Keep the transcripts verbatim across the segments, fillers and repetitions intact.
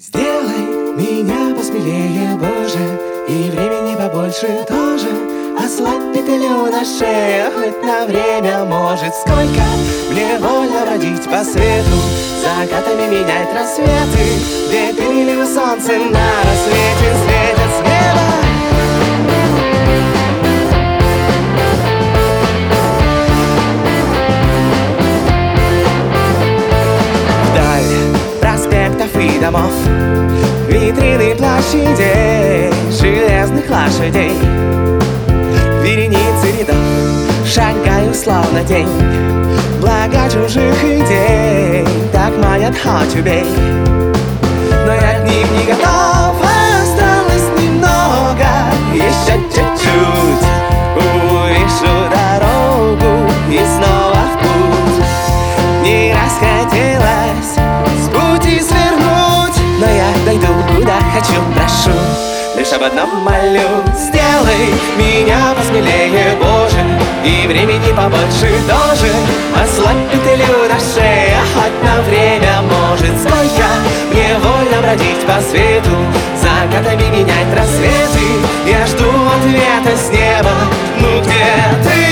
Сделай меня посмелее, Боже, и времени побольше тоже. Ослабь петлю на шее, хоть на время, может. Сколько мне вольно бродить по свету, закатами менять рассветы. Две переливы солнца на рассвете светят с неба. Вдаль проспектов и домов, витрины площадей, железных лошадей, вереницы рядов, шагаю словно тень. Блага чужих идей так манят, хоть убей. Но я к ним не готов, осталось немного, еще чуть-чуть. Увижу дорогу и снова в путь. Не раз хотелось с пути свернуть, но я дойду, куда хочу, прошу, лишь об одном молю. Сделай меня посмелее, Боже, и времени побольше тоже. Ослабь петлю на шее, хоть на время, может. Сколько мне вольно бродить по свету, закатами менять рассветы. Я жду ответа с неба, ну где ты?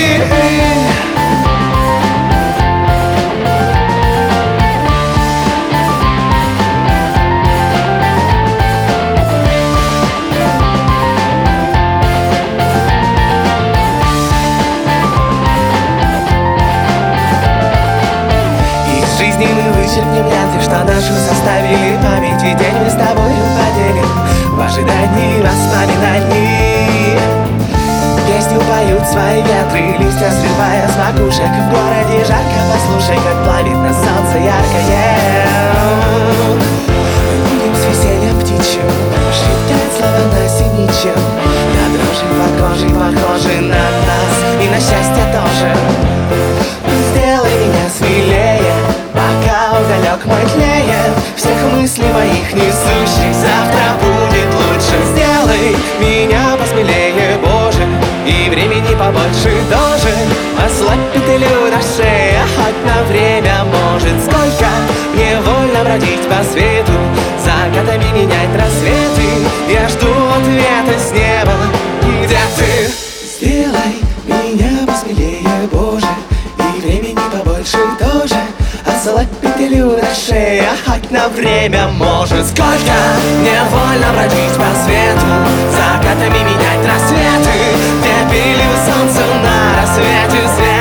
Жизни мы вычеркнем ленты, что нашу составили память, и день мы с тобою поделим в ожидании воспоминаний. Песню поют свои ветры, листья срывая с макушек. В городе жарко, послушай, как плавит на солнце яркое. Мы будем с весельем птичьим шептать слова на синичьем. На дрожи по коже похожи на нас, и на счастье тоже. Сделай меня смелее, пока уголек мой тлеет, всех мыслей моих несущих завтра будет лучше. Сделай меня посмелее, Боже, и времени побольше тоже. Ослабь петлю на шее, хоть на время, может. Сколько мне вольно бродить по свету, закатами менять рассветы. Я жду ответа с неба, где ты? Сделай меня посмелее, Боже, и времени побольше тоже. Ослабь петлю на шее, хоть на время, может. Сколько мне вольно бродить по свету, закатами менять рассветы. Где переливы солнца на рассвете свет.